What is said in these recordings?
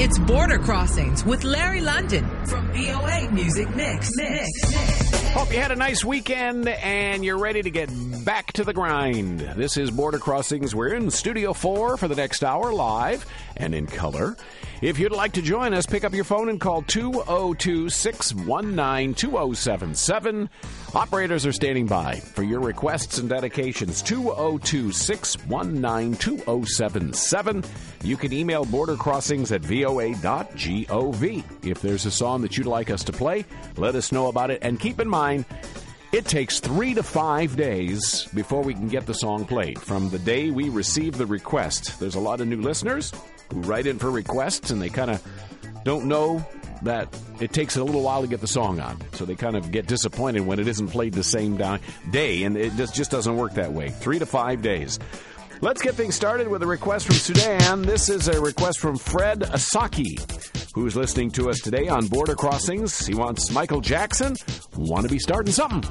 It's Border Crossings with Larry London from VOA Music Mix. Hope you had a nice weekend and you're ready to get back to the grind. This is Border Crossings. We're in Studio 4 for the next hour, live and in color. If you'd like to join us, pick up your phone and call 202-619-2077. Operators are standing by for your requests and dedications. 202-619-2077. You can email bordercrossings@voa.gov. If there's a song that you'd like us to play, let us know about it. And keep in mind, it takes 3 to 5 days before we can get the song played. From the day we receive the request, there's a lot of new listeners who write in for requests, and they kind of don't know that it takes a little while to get the song on. So they kind of get disappointed when it isn't played the same day, and it just doesn't work that way. 3 to 5 days. Let's get things started with a request from Sudan. This is a request from Fred Asaki, who's listening to us today on Border Crossings. He wants Michael Jackson, "Wanna Be Starting Something."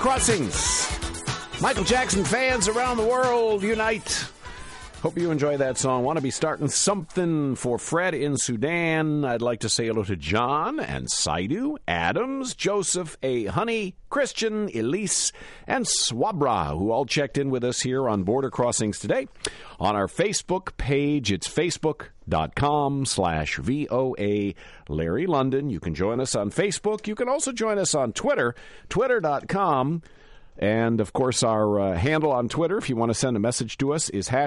Crossings. Michael Jackson fans around the world, unite. Hope you enjoy that song. Want to be starting something for Fred in Sudan. I'd like to say hello to John and Saidu, Adams, Joseph, A. Honey, Christian, Elise, and Swabra, who all checked in with us here on Border Crossings today. On our Facebook page, it's facebook.com/VOA Larry London. You can join us on Facebook. You can also join us on Twitter, twitter.com. And, of course, our handle on Twitter, if you want to send a message to us, is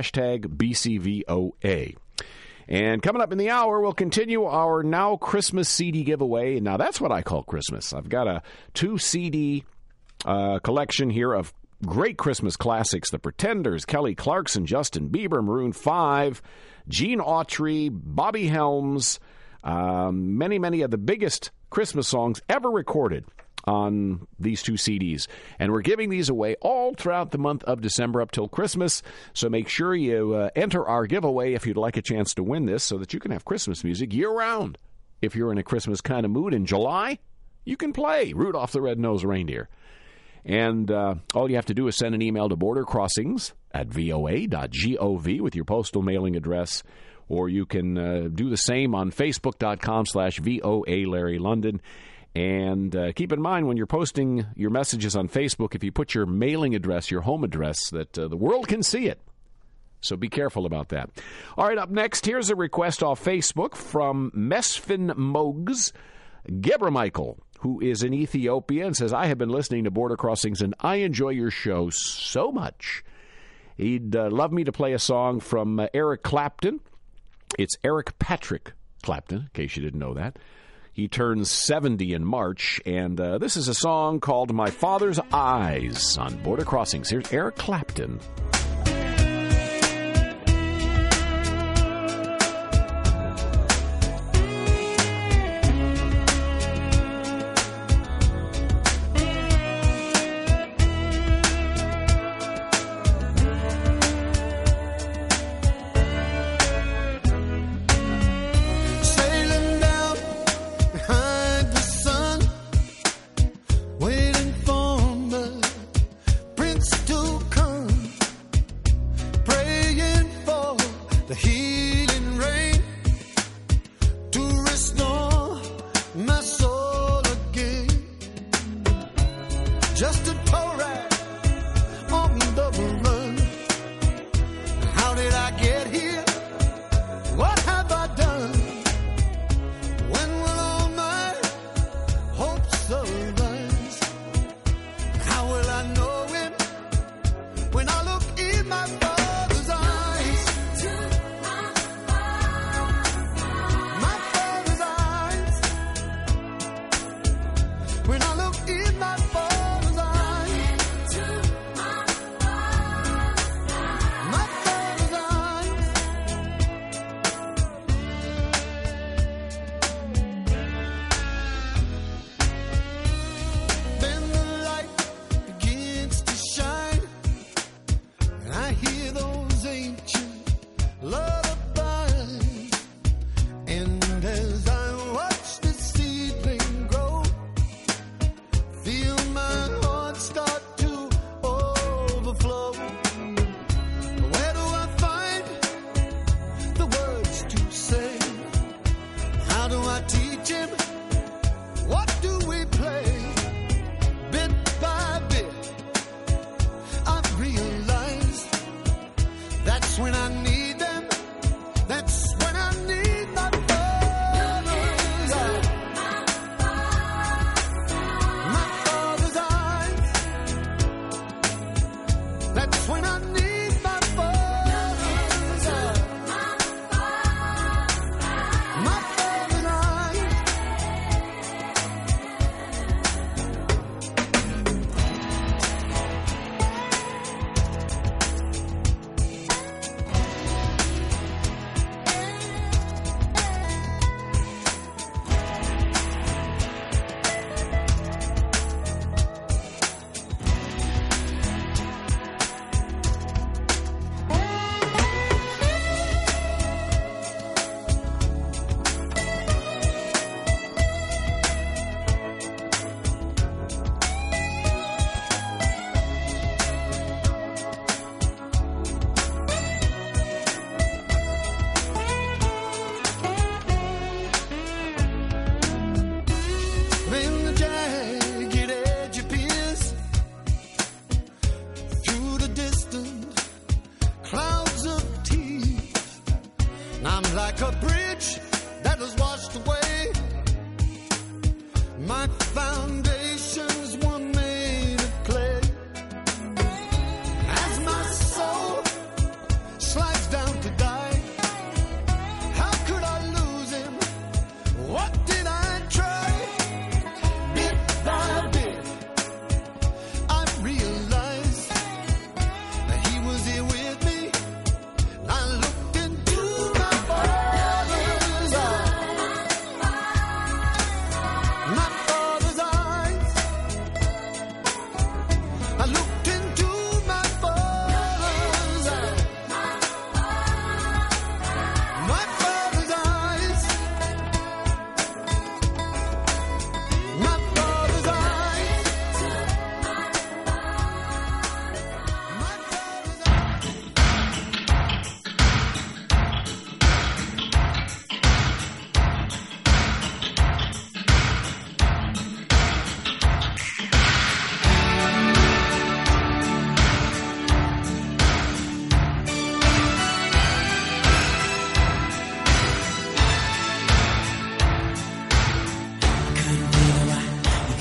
#BCVOA. And coming up in the hour, we'll continue our Now Christmas CD giveaway. Now, that's what I call Christmas. I've got a 2-CD collection here of great Christmas classics. The Pretenders, Kelly Clarkson, Justin Bieber, Maroon 5, Gene Autry, Bobby Helms, many of the biggest Christmas songs ever recorded on these 2 CDs. And we're giving these away all throughout the month of December up till Christmas. So make sure you enter our giveaway if you'd like a chance to win this so that you can have Christmas music year-round. If you're in a Christmas kind of mood in July, you can play Rudolph the Red-Nosed Reindeer. And all you have to do is send an email to bordercrossings@voa.gov with your postal mailing address. Or you can do the same on facebook.com/VOA Larry London. And keep in mind, when you're posting your messages on Facebook, if you put your mailing address, your home address, that the world can see it. So be careful about that. All right, up next, here's a request off Facebook from Mesfin Mogs, Gebra Michael, who is in Ethiopia, and says, I have been listening to Border Crossings, and I enjoy your show so much. He'd love me to play a song from Eric Clapton. It's Eric Patrick Clapton, in case you didn't know that. He turns 70 in March, and this is a song called My Father's Eyes on Border Crossings. Here's Eric Clapton. Waiting for my prince to come.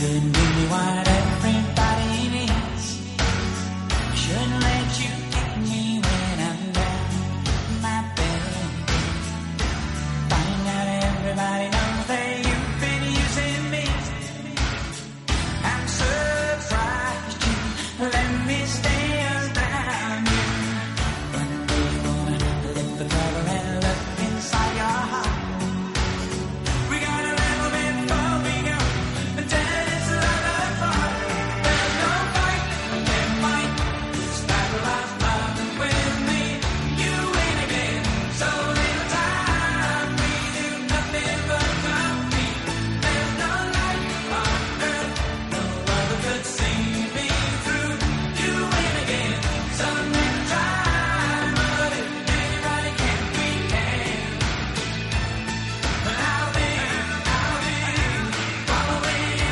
shouldn't give me what everybody needs. I shouldn't let you get me when I'm down my bed. Find out everybody knows that you've been using me. I'm surprised you let me stay around you. One day you're gonna lift the cover and look inside your heart. We got a little bit before we go, and then it's love apart. There's no fight, can't fight. Start love with me, you win again. So little time, we do nothing but compete. There's no light on earth, no other could see me through. You win again. So little time, but if anybody can, we can. But I'll be following you.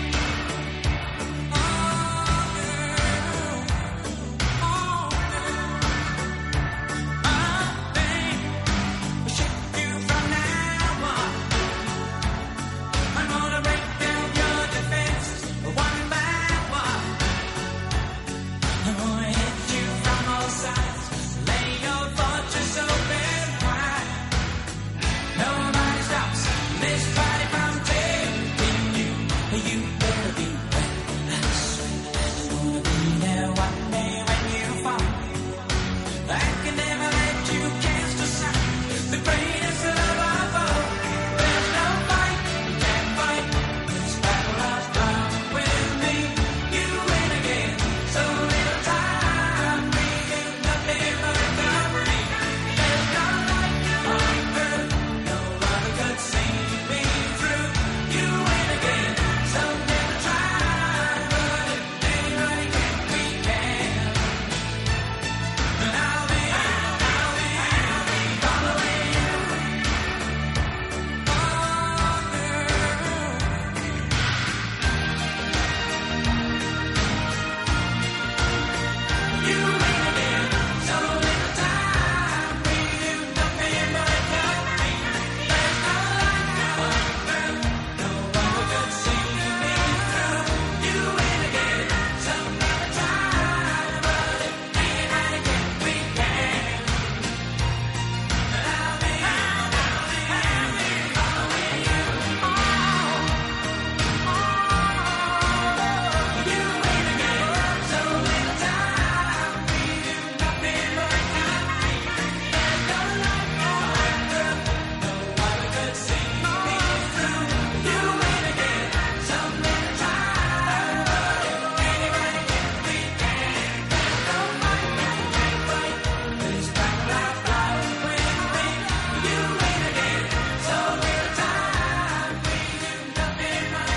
Shift you from now on. I'm gonna break down your defenses one by one. I'm gonna hit you from all sides, lay your fortress open wide. Nobody stops this body from taking you. You better be ready. I'm gonna be there one day when you fall. I can never let you cast aside the greatest love of all. There's no fight, can't fight. This battle of love with me, you win again. So little time, we do nothing but company. There's no light on earth, no other could see me through. You win again. So never try, but if anybody can, we can. And I'll be following you. You win again. So little time, we do nothing but company. There's no light on earth, no one could see me through. You win again. So never time, but if anybody can, we can. And I'll be following you. You win again. So little time, we do nothing but company. There's no light on earth, no one could see me through. You win again. So little time, but if anybody can, we can. There's no fight, can't fight. This battle of love with me, you win again. So little time, we do nothing but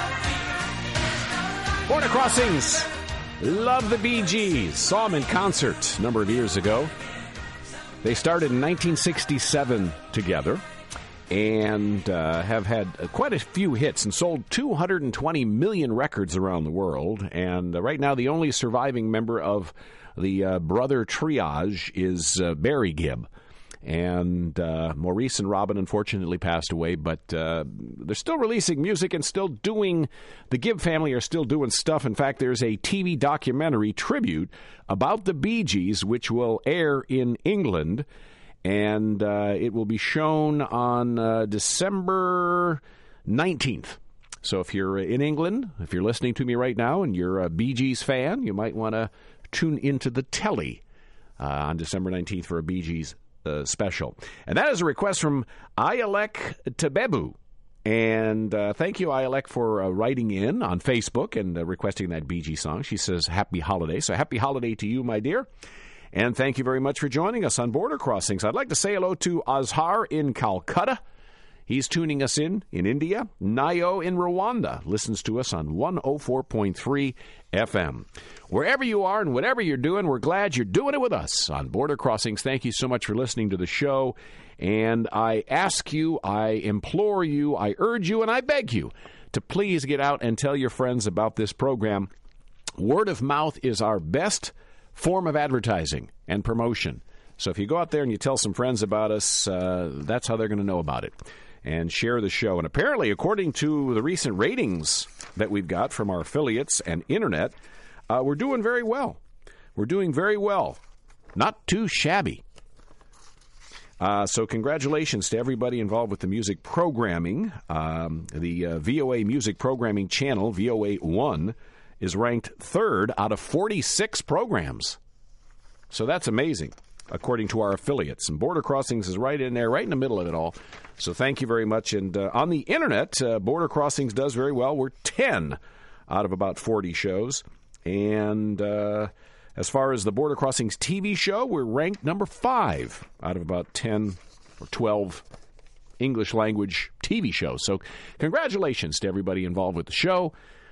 company. Border Crossings. Love the Bee Gees. Saw them in concert a number of years ago. They started in 1967 together and have had quite a few hits and sold 220 million records around the world. And right now, the only surviving member of the brother triage is Barry Gibb. And Maurice and Robin unfortunately passed away, but they're still releasing music and still doing, the Gibb family are still doing stuff. In fact, there's a TV documentary tribute about the Bee Gees, which will air in England, and it will be shown on December 19th. So if you're in England, if you're listening to me right now and you're a Bee Gees fan, you might want to tune into the telly on December 19th for a Bee Gees special. And that is a request from Ayalek Tebebu. And thank you, Ayalek, for writing in on Facebook and requesting that Bee Gees song. She says, happy holiday. So happy holiday to you, my dear. And thank you very much for joining us on Border Crossings. I'd like to say hello to Azhar in Calcutta. He's tuning us in India. Nayo in Rwanda listens to us on 104.3 FM. Wherever you are and whatever you're doing, we're glad you're doing it with us on Border Crossings. Thank you so much for listening to the show. And I ask you, I implore you, I urge you, and I beg you to please get out and tell your friends about this program. Word of mouth is our best form of advertising and promotion. So if you go out there and you tell some friends about us, that's how they're going to know about it. and share the show. And apparently, according to the recent ratings that we've got from our affiliates and internet, we're doing very well. We're doing very well. Not too shabby. So congratulations to everybody involved with the music programming. The VOA Music Programming Channel, VOA1, is ranked 3rd out of 46 programs. So that's amazing, according to our affiliates. And Border Crossings is right in there, right in the middle of it all. So thank you very much. And on the internet, Border Crossings does very well. We're 10 out of about 40 shows. And as far as the Border Crossings TV show, we're ranked number 5 out of about 10 or 12 English language TV shows. So congratulations to everybody involved with the show,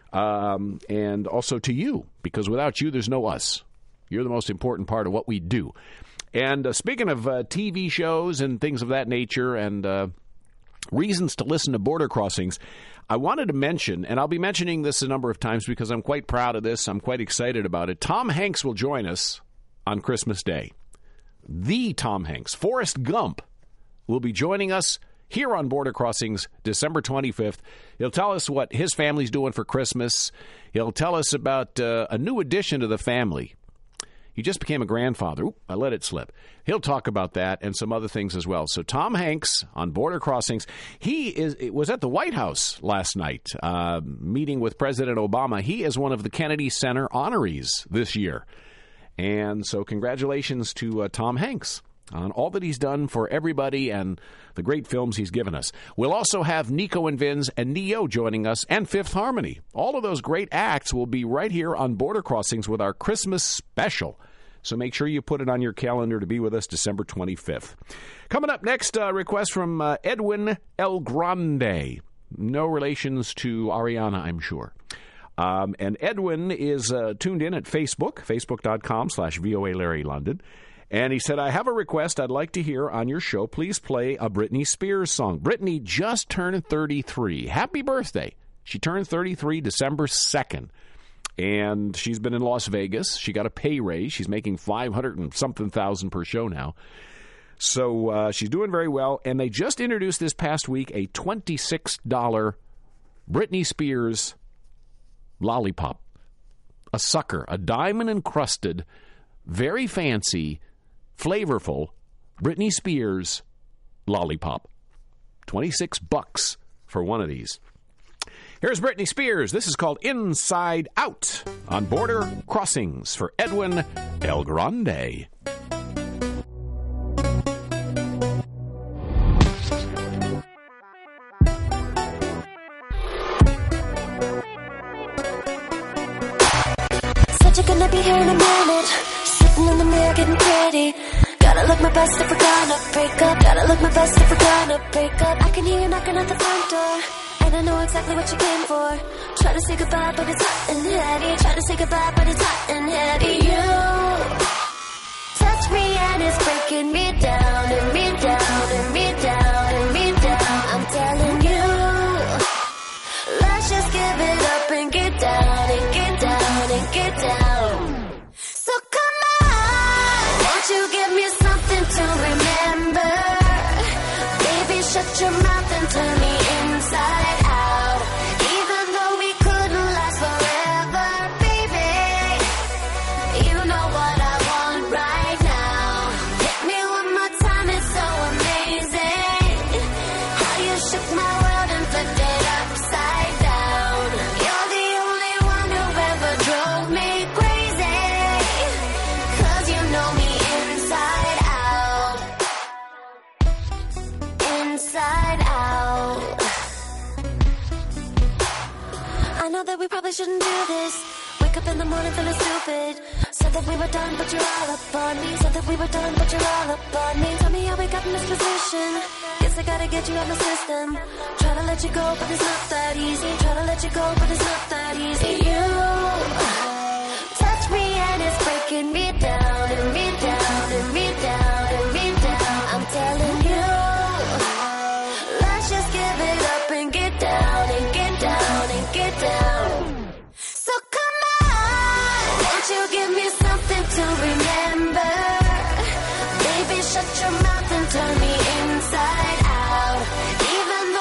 and also to you, because without you, there's no us. You're the most important part of what we do. And speaking of TV shows and things of that nature and reasons to listen to Border Crossings, I wanted to mention, and I'll be mentioning this a number of times because I'm quite proud of this. I'm quite excited about it. Tom Hanks will join us on Christmas Day. The Tom Hanks, Forrest Gump, will be joining us here on Border Crossings December 25th. He'll tell us what his family's doing for Christmas. He'll tell us about a new addition to the family. He just became a grandfather. Oop, I let it slip. He'll talk about that and some other things as well. So Tom Hanks on Border Crossings. He was at the White House last night meeting with President Obama. He is one of the Kennedy Center honorees this year. And so congratulations to Tom Hanks on all that he's done for everybody and the great films he's given us. We'll also have Nico and Vinz and Neo joining us, and Fifth Harmony. All of those great acts will be right here on Border Crossings with our Christmas special. So make sure you put it on your calendar to be with us December 25th. Coming up next, request from Edwin El Grande. No relations to Ariana, I'm sure. And Edwin is tuned in at Facebook, facebook.com/VOA Larry London. And he said, I have a request I'd like to hear on your show. Please play a Britney Spears song. Britney just turned 33. Happy birthday. She turned 33 December 2nd. And she's been in Las Vegas. She got a pay raise. She's making $500 and something thousand per show now. So she's doing very well. And they just introduced this past week a $26 Britney Spears lollipop. A sucker. A diamond-encrusted, very fancy, flavorful Britney Spears lollipop. $26 for one of these. Here's Britney Spears. This is called Inside Out on Border Crossings for Edwin El Grande. Said you're gonna be here in a minute. Sitting in the mirror getting pretty. Gotta look my best if we're gonna break up. Gotta look my best if we're gonna break up. I can hear you knocking at the front door, and I know exactly what you came for. Try to say goodbye, but it's hot and heavy. Try to say goodbye, but it's hot and heavy. You touch me and it's breaking me down, and me down, and me down, and me down. I'm telling you, let's just give it up and get down, and get down, and get down. So come on, won't you give me something to remember? Baby, shut your mouth and turn me inside out. Even though we couldn't last forever, baby, you know what I want right now. Hit me one more time, it's so amazing how you shook my world and flipped it upside down. You're the only one who ever drove me crazy, 'cause you know me inside out. Inside out. I know that we probably shouldn't do this. Wake up in the morning feeling stupid. Said that we were done, but you're all up on me. Said that we were done, but you're all up on me. Tell me how we got in this position. Guess I gotta get you out my system. Try to let you go, but it's not that easy. Try to let you go, but it's not that easy. You touch me and it's breaking me down, and me down, and me down, and me down. I'm telling you, let's just give it up and get down, and get down, and get down. So come on, won't you give me something to remember? Baby, shut your mouth and turn me inside out. Even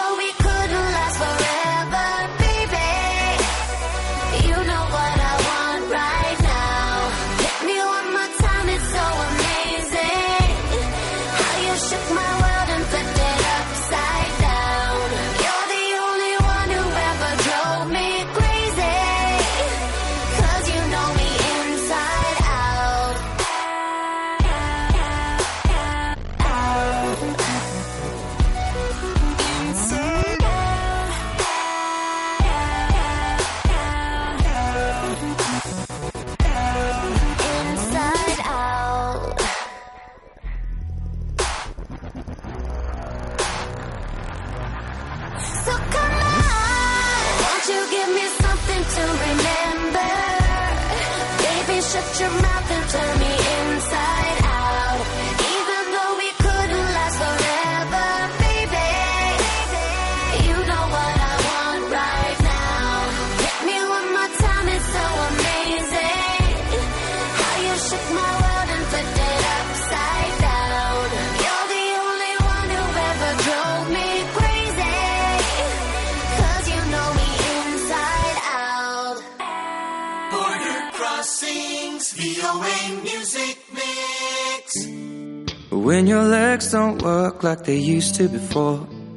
shut your mouth and turn me inside out. Even though we couldn't last forever, baby, you know what I want right now. Hit me one more time, it's so amazing how you shook my world and flipped it upside down. You're the only one who ever drove me crazy, 'cause you know me inside out. Border Crossings, VOA Music Mix. When your legs don't work like they used to before,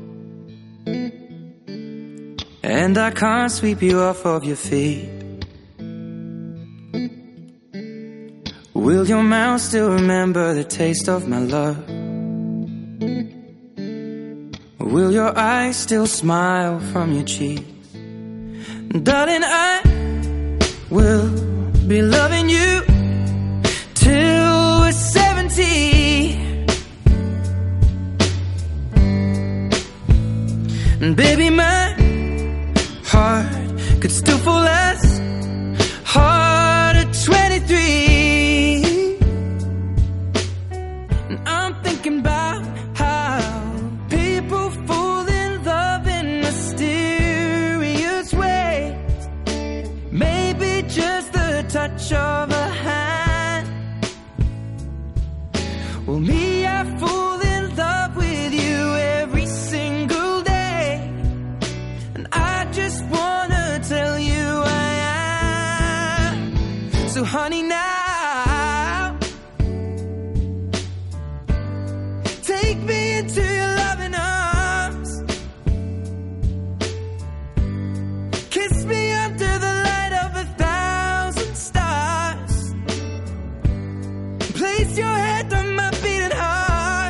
and I can't sweep you off of your feet, will your mouth still remember the taste of my love? Will your eyes still smile from your cheeks? Darling, I will be loving you till we're 70. And baby, my heart could still fall as hard at 23. And I'm thinking about how people fall in love in mysterious ways. Maybe just the touch of a hand. Well, me, I fall in love with you every single day, and I just wanna tell you I am. So honey, now take me into your loving arms, kiss me under the light of 1,000 stars, place your head on my beating heart.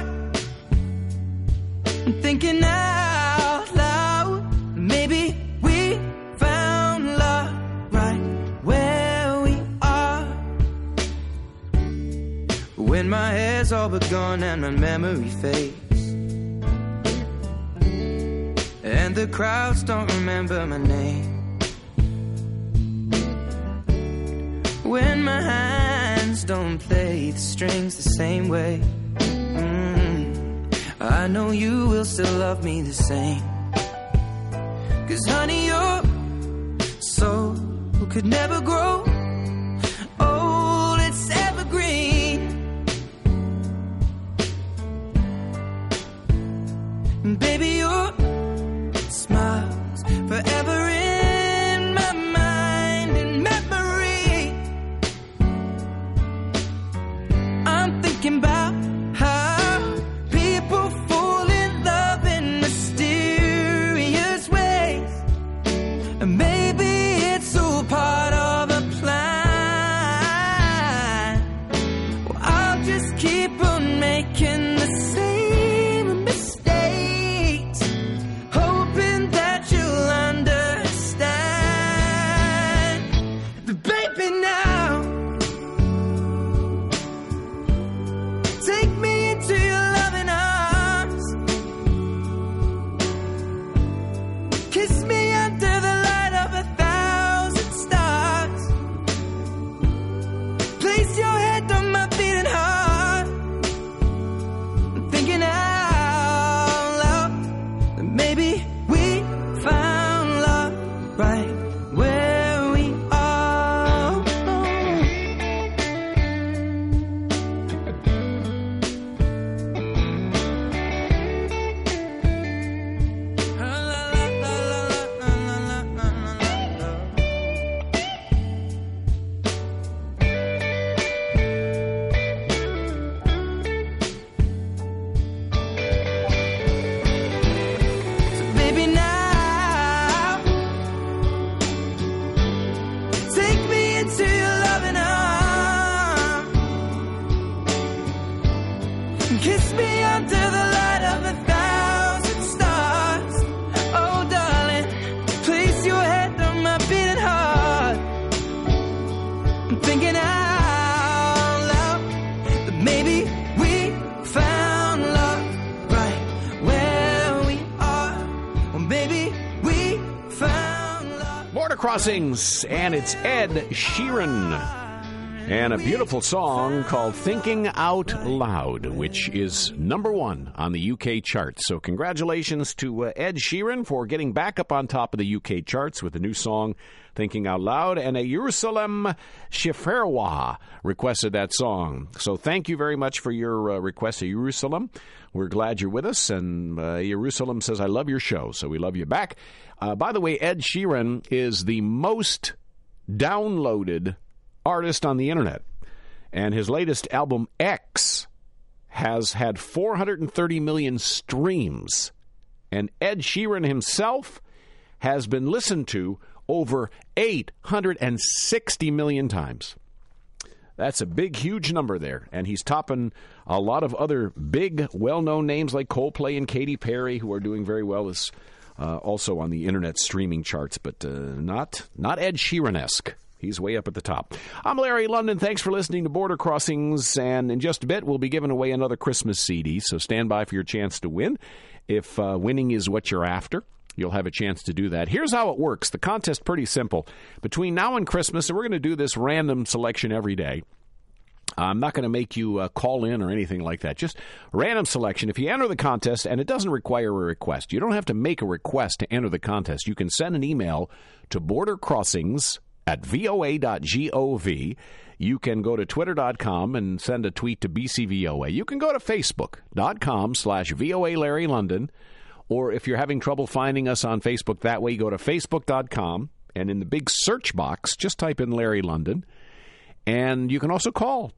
I'm thinking out loud, maybe we found love right where we are. When my hair's all but gone and my memory fades, and the crowds don't remember my name, when my hands don't play the strings the same way, I know you will still love me the same. 'Cause honey, your soul could never grow old, it's evergreen. And baby, your smile's forever in my mind and memory. I'm thinking about how people fall in love in mysterious ways, and maybe it's all part of a plan. Well, I'll just keep on making the same mistakes, hoping that you'll understand. But baby, now take me into your loving arms, kiss me under the light of 1,000 stars, place your head on my beating heart. I'm thinking out loud that maybe we found love right where we are. So baby, now take me into your loving arms, kiss me under the light of 1,000 stars. Oh darling, place your head on my beating heart. I'm thinking out loud that maybe we found love right where we are. Or maybe we found love. Border Crossings, and it's Ed Sheeran. And a beautiful song called Thinking Out Loud, which is number 1 on the UK charts. So congratulations to Ed Sheeran for getting back up on top of the UK charts with the new song Thinking Out Loud. And a Jerusalem Shiferwa requested that song. So thank you very much for your request, Jerusalem. We're glad you're with us. And Jerusalem says, I love your show. So we love you back. By the way, Ed Sheeran is the most downloaded artist on the internet, and his latest album X has had 430 million streams, and Ed Sheeran himself has been listened to over 860 million times. That's a big, huge number there, and he's topping a lot of other big, well-known names like Coldplay and Katy Perry, who are doing very well as also on the internet streaming charts, but not Ed Sheeran-esque. He's way up at the top. I'm Larry London. Thanks for listening to Border Crossings. And in just a bit, we'll be giving away another Christmas CD. So stand by for your chance to win. If winning is what you're after, you'll have a chance to do that. Here's how it works. The contest is pretty simple. Between now and Christmas, and we're going to do this random selection every day. I'm not going to make you call in or anything like that. Just random selection. If you enter the contest, and it doesn't require a request, you don't have to make a request to enter the contest. You can send an email to bordercrossings@voa.gov. You can go to twitter.com and send a tweet to BCVOA. You can go to facebook.com/VOA Larry London. Or if you're having trouble finding us on Facebook that way, go to facebook.com, and in the big search box, just type in Larry London. And you can also call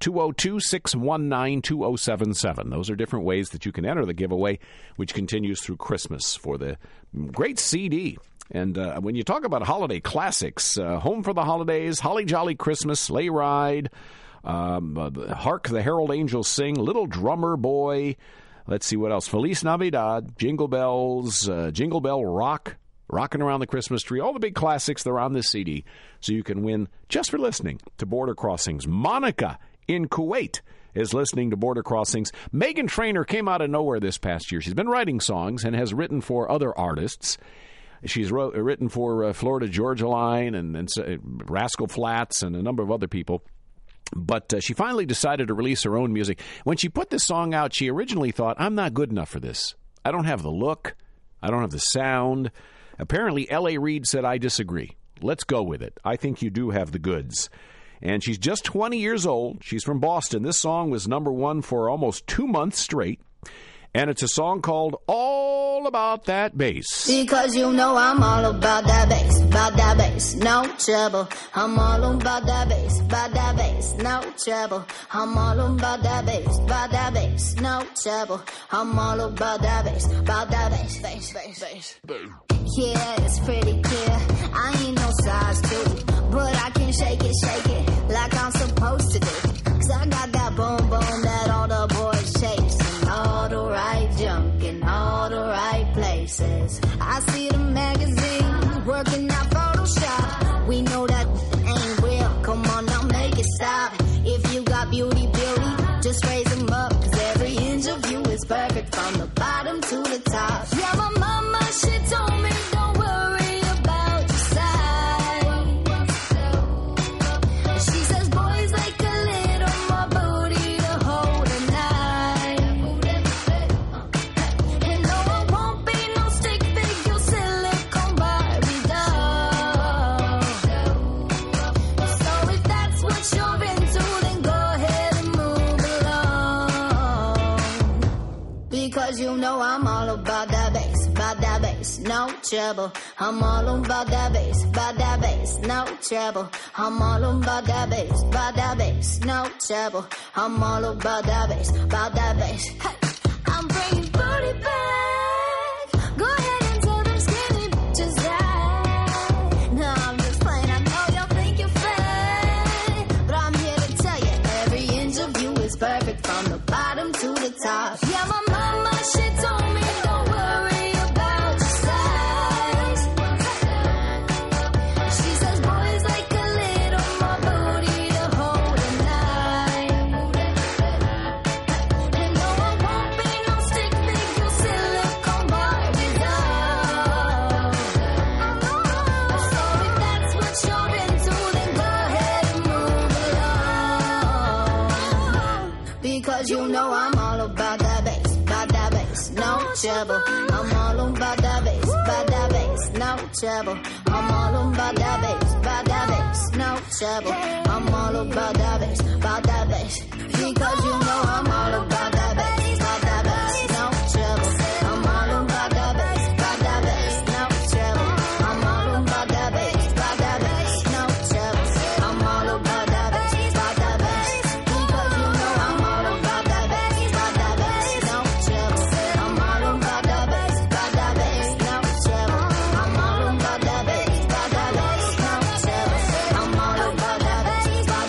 202-619-2077. Those are different ways that you can enter the giveaway, which continues through Christmas for the great CD. And when you talk about holiday classics, Home for the Holidays, Holly Jolly Christmas, Sleigh Ride, Hark the Herald Angels Sing, Little Drummer Boy, let's see what else, Feliz Navidad, Jingle Bells, Jingle Bell Rock, Rocking Around the Christmas Tree, all the big classics, they're on this CD. So you can win just for listening to Border Crossings. Monica in Kuwait is listening to Border Crossings. Meghan Trainor came out of nowhere this past year. She's been writing songs and has written for other artists. She's written for Florida Georgia Line and Rascal Flatts and a number of other people. But she finally decided to release her own music. When she put this song out, she originally thought, I'm not good enough for this. I don't have the look. I don't have the sound. Apparently, L.A. Reid said, I disagree. Let's go with it. I think you do have the goods. And she's just 20 years old. She's from Boston. This song was number 1 for almost 2 months straight. And it's a song called All About That Bass. Because you know I'm all about that bass, no trouble. I'm all about that bass, no trouble. I'm all about that bass, no trouble. I'm all about that bass, bass. Yeah, it's pretty clear. I ain't no size 2, but I can shake it like I'm supposed to do. 'Cause I got that boom boom that all the boys chase. All the right junk in all the right places. I see the magazine working out Photoshop. We know that ain't real. Come on now, make it stop. If you got beauty, just raise them up. 'Cause every inch of you is perfect from the bottom to the top. Yeah, my mama, she told me don't worry about your size. She says boys like a little more booty to hold a knife. And no, I won't be no stick figure silicone Barbie doll. So if that's what you're into, then go ahead and move along. Because you know I'm all about that bass, no trouble. I'm all about that bass, no trouble. I'm all about that bass, no trouble. I'm all about that bass, Hey, I'm bringing booty back. Go ahead and tell them skinny bitches that. No, I'm just playing. I know y'all think you're fake, but I'm here to tell you every inch of you is perfect from the bottom to the top. Yeah, my mama, she told me don't worry about your size. She says boys like a little more booty to hold a knife. And no, I won't be no stick trouble. I'm all on by that bass, no trouble. I'm all on by that bass, no trouble. I'm all about that bass, because you know I'm all about that bass, no trouble. I'm all about that bass, no trouble. I'm all about that bass, no trouble. I'm all about that bass, because you know I'm all about that bass, no trouble. I'm all about that bass, no trouble. I'm all about that bass, no trouble. I'm all about that bass,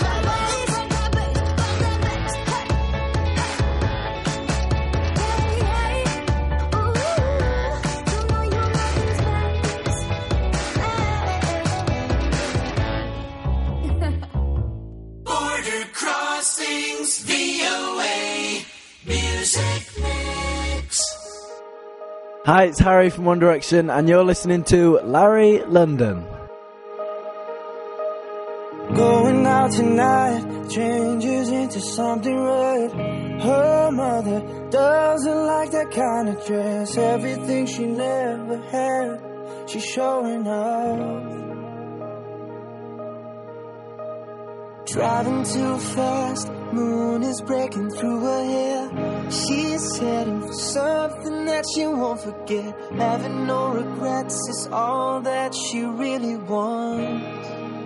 Border Crossings VOA Music Mix. Hi, it's Harry from One Direction, and you're listening to Larry London. Going out tonight changes into something red. Her mother doesn't like that kind of dress. Everything she never had, she's showing off. Driving too fast, moon is breaking through her hair. She's heading for something that she won't forget. Having no regrets is all that she really wants.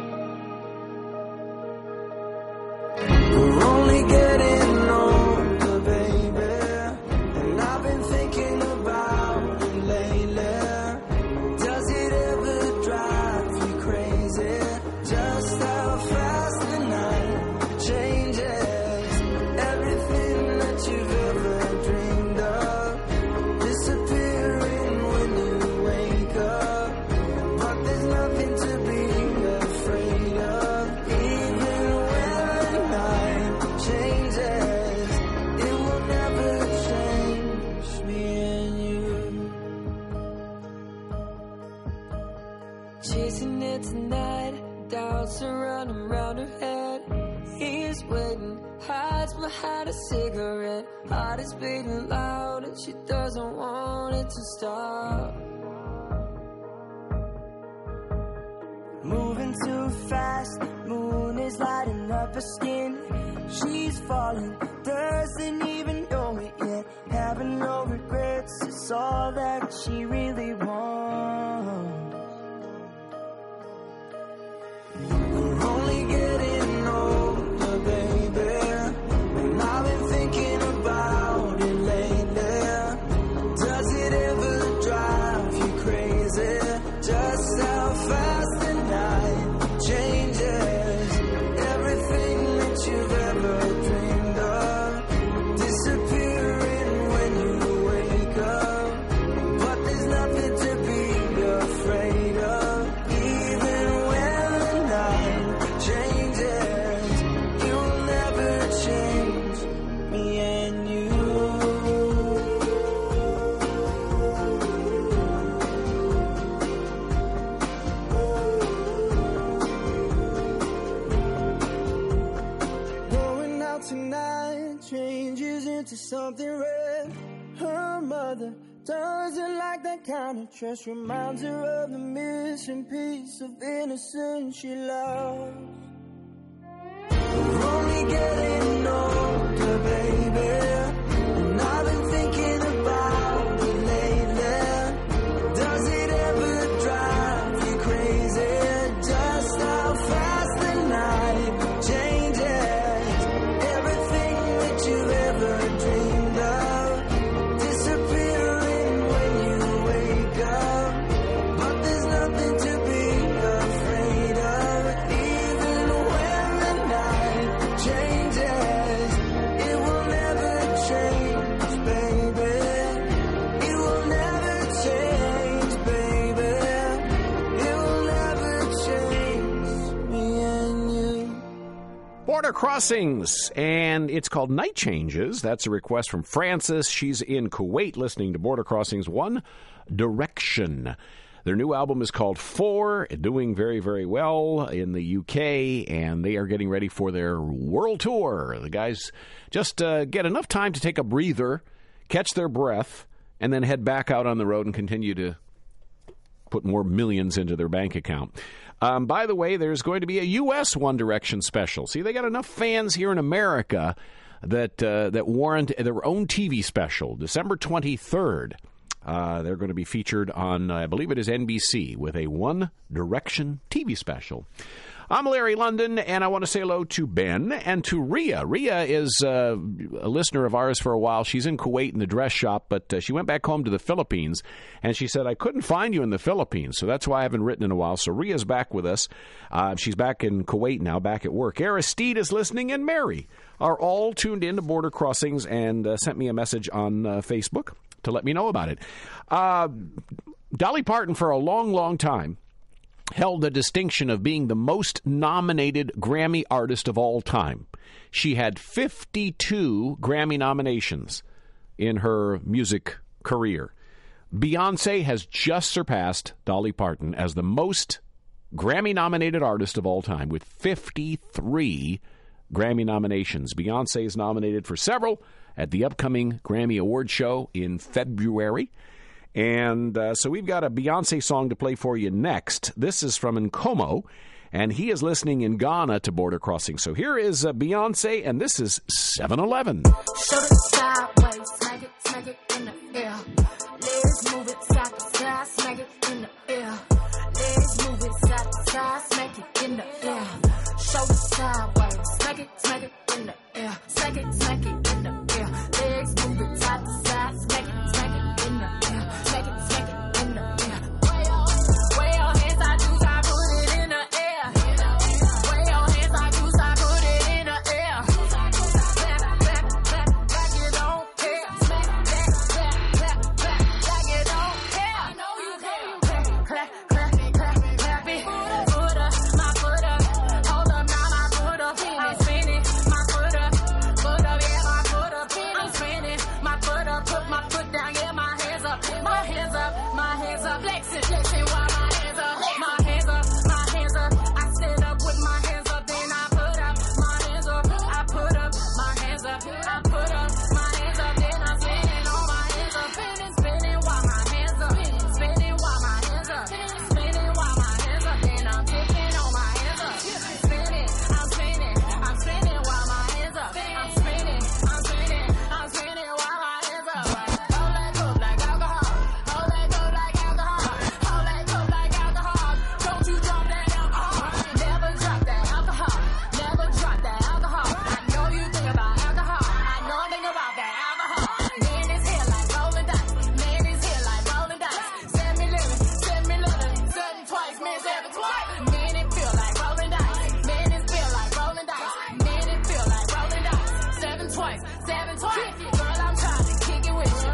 We're only getting older, baby, and I've been thinking about it lately. Does it ever drive you crazy? Just how fast the night changes. Everything that you've ever dreamed of disappearing when you wake up. But there's nothing to be afraid of. Even when the night changes, it will never change me and you. Chasing it tonight, doubts are running round her head. He's waiting, hides behind a cigarette. Heart is beating loud and she doesn't want it to stop. Moving too fast, moon is lighting up her skin. She's falling, doesn't even know it yet. Having no regrets is all that she really wants. We're only getting older, baby, and I've been thinking about it lately. Does it ever drive you crazy? Just how fast the night changes. Everything that you've ever dreamed of disappearing when you wake up. But there's nothing to be afraid of. Even when the night changes, it will never change me and you. Going out tonight changes into something red. Her mother doesn't like that kind of dress. Reminds her of the missing piece of innocence she lost. We're only getting older, baby, and I've been thinking about it lately. Does it ever drive you crazy? Just how fast the night changes. Everything that you've ever dreamed of disappearing when you wake up. But there's nothing to be afraid of. Even when the night changes, it will never change, baby. It will never change, baby. It will never change me and you. Border Crossings, and it's called Night Changes. That's a request from Frances. She's in Kuwait listening to Border Crossings One Direction. Their new album is called Four, doing very, very well in the UK, and they are getting ready for their world tour. The guys just get enough time to take a breather, catch their breath, and then head back out on the road and continue to put more millions into their bank account. By the way, there's going to be a U.S. One Direction special. See, they got enough fans here in America that warrant their own TV special. December 23rd, they're going to be featured on, I believe it is NBC, with a One Direction TV special. I'm Larry London, and I want to say hello to Ben and to Rhea. Rhea is a listener of ours for a while. She's in Kuwait in the dress shop, but she went back home to the Philippines, and she said, I couldn't find you in the Philippines, so that's why I haven't written in a while. So Rhea's back with us. She's back in Kuwait now, back at work. Aristide is listening, and Mary are all tuned in to Border Crossings and sent me a message on Facebook to let me know about it. Dolly Parton, for a long, long time, held the distinction of being the most nominated Grammy artist of all time. She had 52 Grammy nominations in her music career. Beyonce has just surpassed Dolly Parton as the most Grammy-nominated artist of all time with 53 Grammy nominations. Beyonce is nominated for several at the upcoming Grammy Award show in February. And so we've got a Beyonce song to play for you next. This is from Nkomo, and he is listening in Ghana to Border Crossing. So here is Beyonce, and this is 7-Eleven. Show it sideways, smack it in the air. Legs move it side to side, smack it in the air. Legs move it side to side, smack it in the air. Show it sideways, smack it in the air. Smack it in the air. Legs move it side to side, smack it in the air. Smack it in the air. Way your hands, I do, I put it in the air. Way your hands, I do, I put it in the air. Like you don't care. Smack, like you don't care. I know you care. Clap it. My foot up. Hold up, now my foot up. I'm spinning. My foot up, yeah, my foot up. I'm spinning. My foot up, put my foot down, yeah, my hands up. My hands up, flexing while my hands up. My hands up. I stand up with my hands up, then I put up my hands up. I put up my hands up. I put up my hands up, then I'm spinning on my hands up. Spinning while my hands up. Spinning while my hands up. Spinning while my hands up, then I'm tipping on my hands up. I'm spinning while my hands up. I'm spinning while my hands up. Hold that cup like alcohol. Hold that cup like alcohol. Hold that cup like alcohol. Don't you drop that alcohol. Never drop that alcohol. Never drop that alcohol. I know you think about alcohol. I know I think about that alcohol. Man is here like rolling dice. Man is here like rolling dice. Send me living. Sudden twice, man, seven twice. Man, it feel like rolling dice. Man, it feel like rolling dice. Man, it feel like rolling dice. Seven twice. Girl, I'm trying to kick it with you.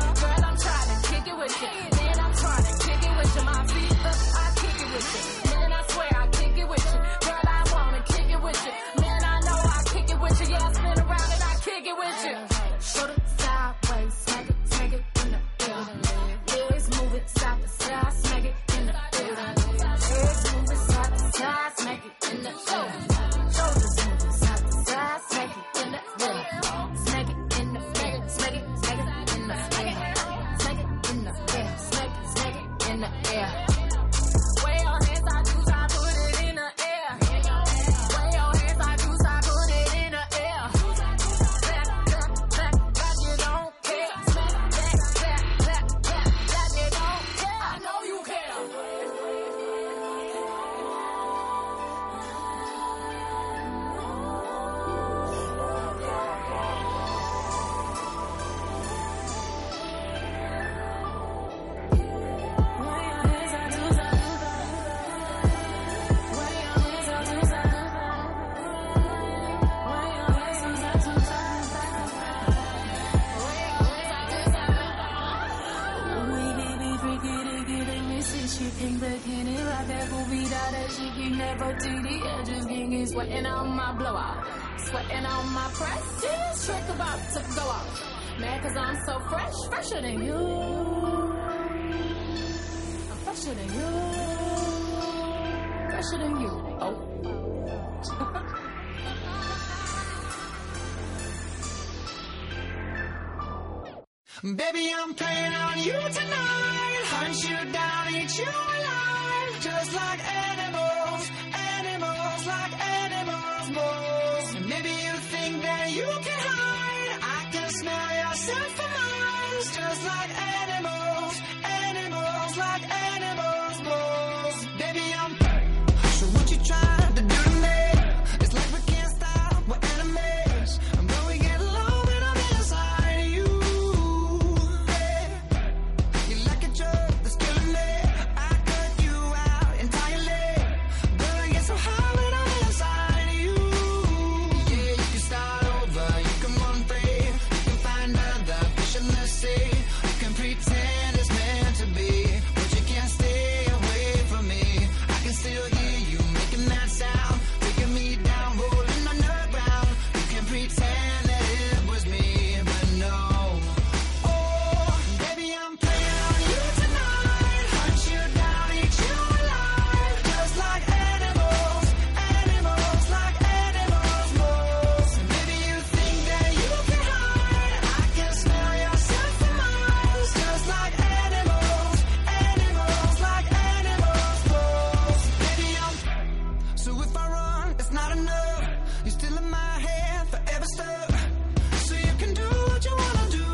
Man, I'm trying to kick it with you. My feet up, I kick it with you. Man, I swear I kick it with you. Girl, I wanna kick it with you. Man, I know I kick it with you. Yeah, I spin around and I kick it with you. Shoot it sideways, smack it in the air. Legs move it side to side, smack it in the air. Legs move it side to side, smack it in the air. Shoulders move it side to side, smack it in the air. Smack it in the air, smack it in the air. Smack it in the air, smack it in the air. Way your hands, I do, I put it in the air. Way your hands, I do, I put it in the air. Clap, like you don't care. Clap, like you don't care. I know you care. Sweating on my blowout, sweating on my press. This trick about to go off. Mad cause I'm so fresh, fresher than you. I'm fresher than you. Fresher than you. Oh. Baby, I'm playing on you tonight. Hunt you down, eat you alive. Just like animals, animals, like animals, moles. And maybe you think that you can hide. I can smell yourself for miles. Just like animals, animals, like animals, moles. Baby, I'm. So what you trying to do to me? It's like we can't stop, we're enemies. But we get along when I'm inside you. You like a drug that's killing me. I cut you out entirely. But I get so high when I'm inside you. Yeah, you can start over, you can run free. You can find other fish in the sea. You can pretend it's meant to be, but you can't stay away from me. I can still hear you making that sound, taking me down, rolling on the ground. You can pretend that it was me, but no. Oh, baby, I'm playing on you tonight. Hunt you down, eat you alive. Just like animals, animals, like animals, moles. Maybe you think that you can hide. I can smell yourself for miles. Just like animals, animals, like animals, moles. Baby, I'm. So if I run, it's not enough. You're still in my head, forever stuck. So you can do what you wanna do.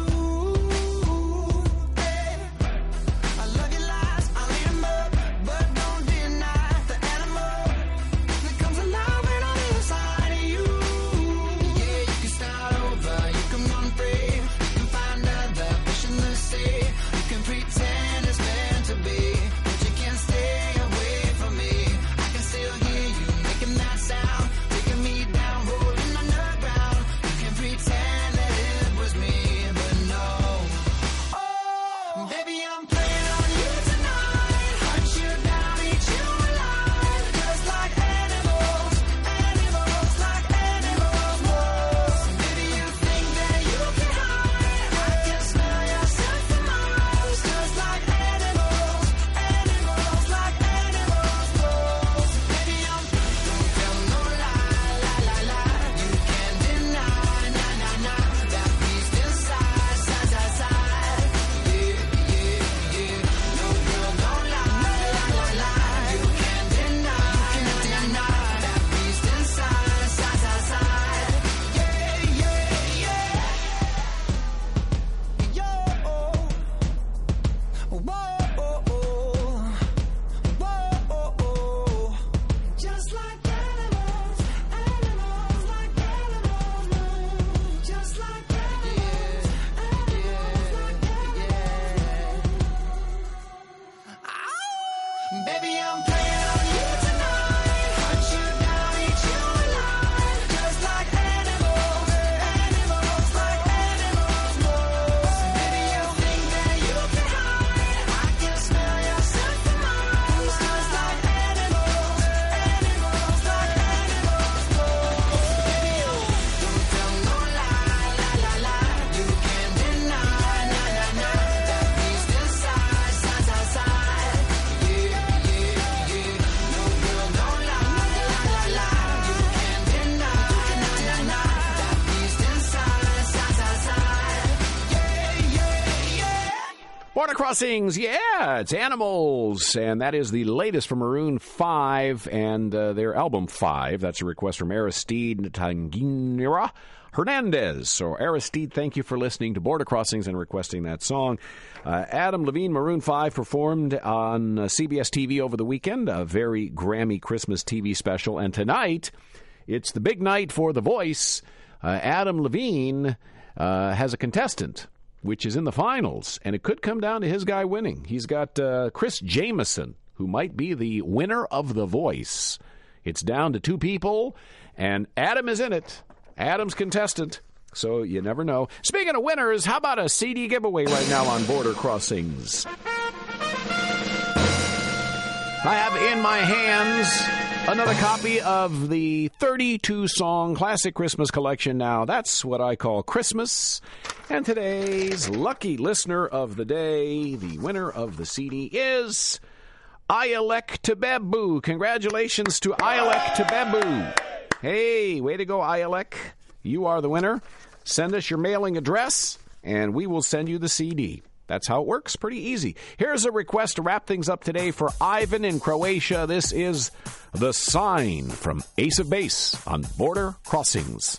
Hey. I love your lies, I'll eat 'em up, but don't deny the animal that comes alive when I'm inside of you. Yeah, you can start over, you can run free, you can find other fish in the sea. You can pretend it's meant to be, but you can't stay away from me. I can still hear you making that sound, taking me down, rolling on the ground. You can pretend that it was me, but no. Oh, baby, I'm playing on you tonight. Hunt you down, eat you alive. Just like animals, animals, like animals, moles. Maybe you think that you can hide. I can smell yourself for miles. Just like animals, animals, like animals, moles. Baby, I'm. Don't tell no lie, lie, lie, lie. You can't deny, nah, nah, nah. That beast inside, side, side, side. Yeah, yeah, yeah. No, girl, don't lie, lie, lie, lie. You can't deny, that beast inside, side, side, side. Yeah, yeah, yeah. Yo, whoa. Just like animals, animals, like animals, moles. Just like animals, animals, like animals. Baby, I'm playing on you tonight. Hunt you down, eat you alive. Just like animals, animals, like animals, moles. Maybe you think that you can hide. I can smell yourself for miles. Just like animals, animals, like animals, moles. Baby, don't tell no lie, lie, lie, lie. You can't deny, nah, nah, nah. That beast inside, side, side, side. Yeah, yeah, yeah. No, girl, don't lie, lie, lie, lie. You can't deny, nah, nah, nah. That beast inside, side, side, side. Yeah, yeah, yeah. Border Crossings, yeah, it's Animals, and that is the latest from Maroon 5 and their album 5. That's a request from Aristide Tanguera Hernandez. So, Aristide, thank you for listening to Border Crossings and requesting that song. Adam Levine, Maroon 5, performed on CBS TV over the weekend, a very Grammy Christmas TV special, and tonight it's the big night for The Voice. Adam Levine has a contestant, which is in the finals, and it could come down to his guy winning. He's got Chris Jameson, who might be the winner of The Voice. It's down to two people, and Adam is in it. Adam's contestant, so you never know. Speaking of winners, how about a CD giveaway right now on Border Crossings? I have in my hands another copy of the 32-song Classic Christmas Collection. Now, that's what I call Christmas. And today's lucky listener of the day, the winner of the CD, is Ayalek Tebebu. Congratulations to Ayalek Tebebu. Hey, way to go, Ayalek. You are the winner. Send us your mailing address and we will send you the CD. That's how it works. Pretty easy. Here's a request to wrap things up today for Ivan in Croatia. This is The Sign from Ace of Base on Border Crossings.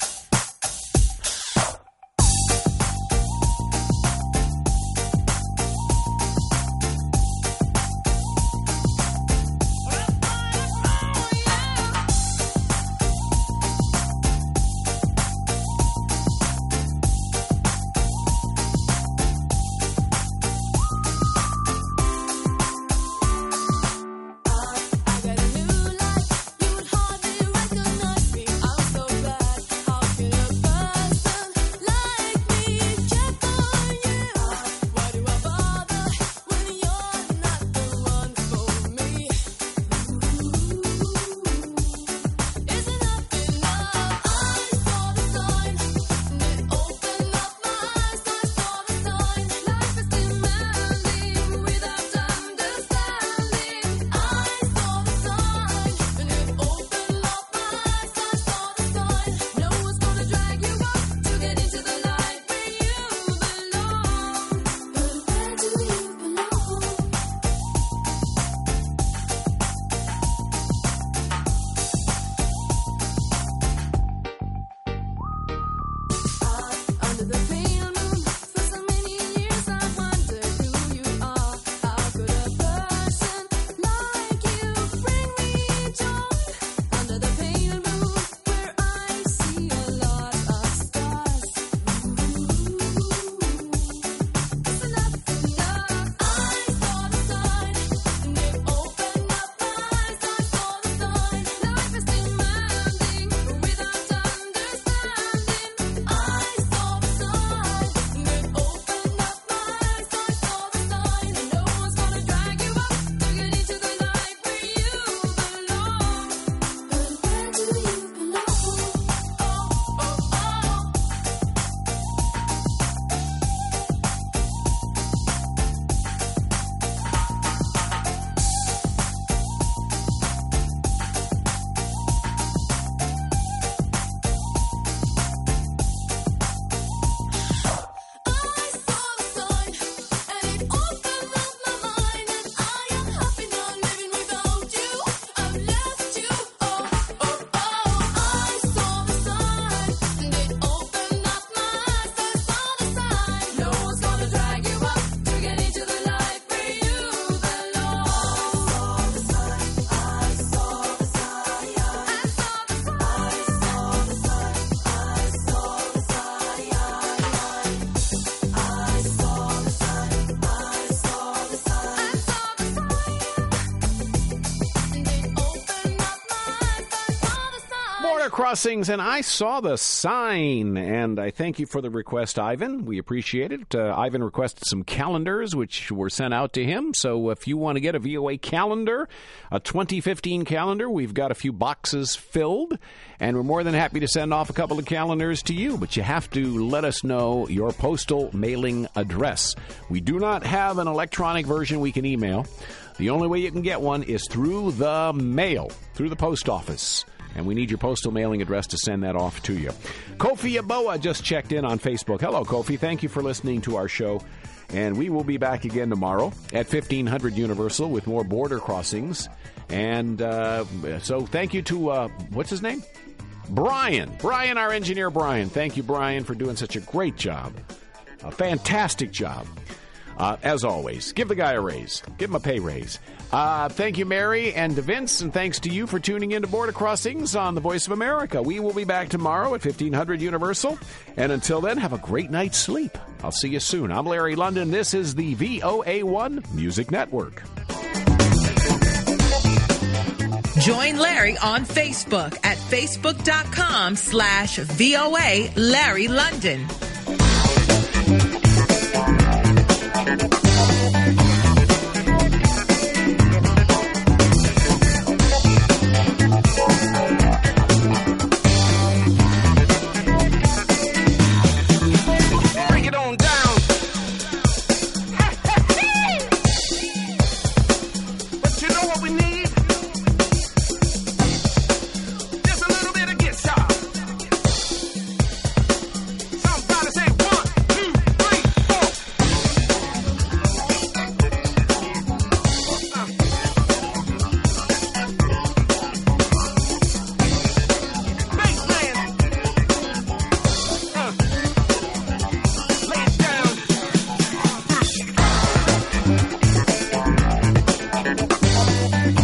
Crossings, and I saw the sign, and I thank you for the request, Ivan. We appreciate it. Ivan requested some calendars, which were sent out to him, so if you want to get a VOA calendar, a 2015 calendar, we've got a few boxes filled, and we're more than happy to send off a couple of calendars to you, but you have to let us know your postal mailing address. We do not have an electronic version we can email. The only way you can get one is through the mail, through the post office. And we need your postal mailing address to send that off to you. Kofi Aboa just checked in on Facebook. Hello, Kofi. Thank you for listening to our show. And we will be back again tomorrow at 1500 Universal with more Border Crossings. And so thank you to, what's his name? Brian. Brian, our engineer, Brian. Thank you, Brian, for doing such a great job. A fantastic job. As always, give the guy a raise. Give him a pay raise. Thank you, Mary and Vince, and thanks to you for tuning in to Border Crossings on the Voice of America. We will be back tomorrow at 1500 Universal. And until then, have a great night's sleep. I'll see you soon. I'm Larry London. This is the VOA1 Music Network. Join Larry on Facebook at facebook.com/VOA Larry London. Somebody say 1, 2. Thank